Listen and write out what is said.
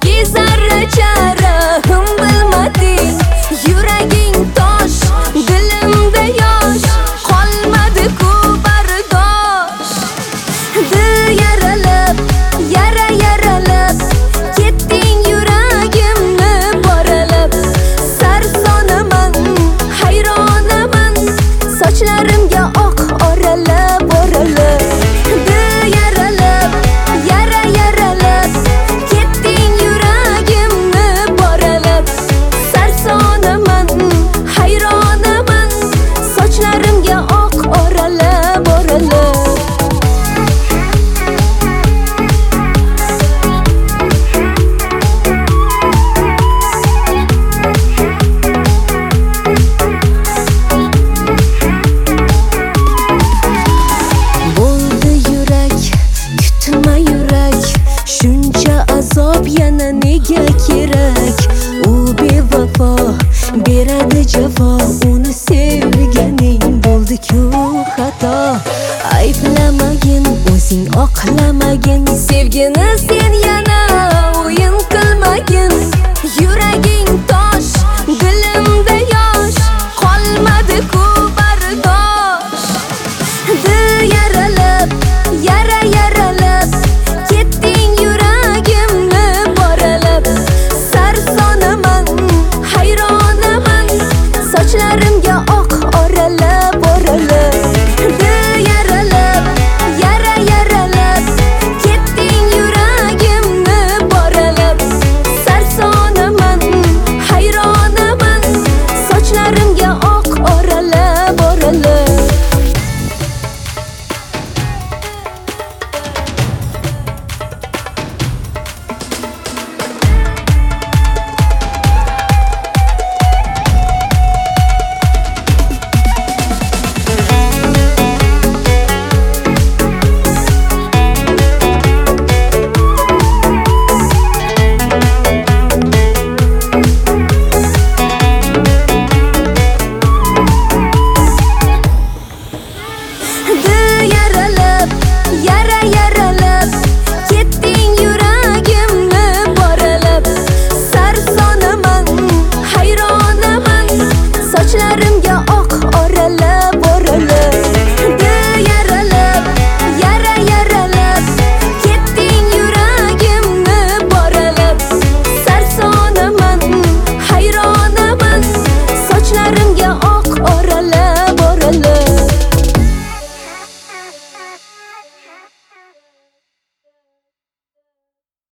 ikki zarracha rahim bilmading. Yuraging tosh, dilimda yosh, qolmadi-ku bardosh. Dil yaralab, yaralab, ketding yuragimni boralab. Sarsonaman, hayronaman, sochlarimga oq oralab. Dil yaralab, yaralab, ketding yuragimni boralab. Sarsonaman, hayronaman, sochlarimga oq oralab. Shuncha azob yana nega kerak? U bevafo beradi jafo, uni sevganing bo'ldi-ku xato. Ayblamagin, o'zing oqlamagin, sevgini